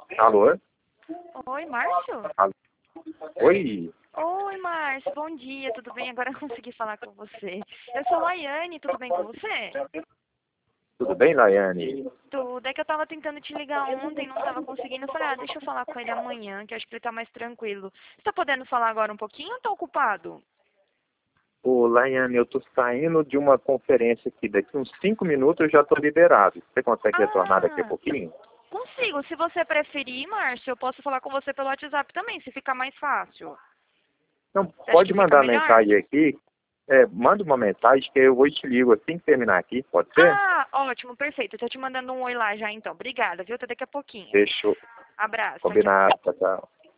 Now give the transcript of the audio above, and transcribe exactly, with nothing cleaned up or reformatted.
Alô? Oi, Márcio? Alô? Oi? Oi, Márcio, bom dia, tudo bem? Agora eu consegui falar com você. Eu sou Laiane, tudo bem com você? Tudo bem, Laiane? Tudo. É que eu tava tentando te ligar ontem, não tava conseguindo. Eu falei, ah, deixa eu falar com ele amanhã, que eu acho que ele tá mais tranquilo. Você tá podendo falar agora um pouquinho ou tá ocupado? Ô, Laiane, eu tô saindo de uma conferência aqui. Daqui uns cinco minutos eu já tô liberado. Você consegue retornar daqui a Ah, pouquinho? consigo. Se você preferir, Márcio, eu posso falar com você pelo WhatsApp também, se ficar mais fácil. Então, Você acha que pode fica mandar melhor? mensagem aqui. É, manda uma mensagem que eu vou e te ligo assim que terminar aqui, pode ser? Ah, ótimo, perfeito. Eu tô te mandando um oi lá já então. Obrigada, viu? Até daqui a pouquinho. Fechou. Abraço, tchau, tchau. Combinado, tchau, tchau.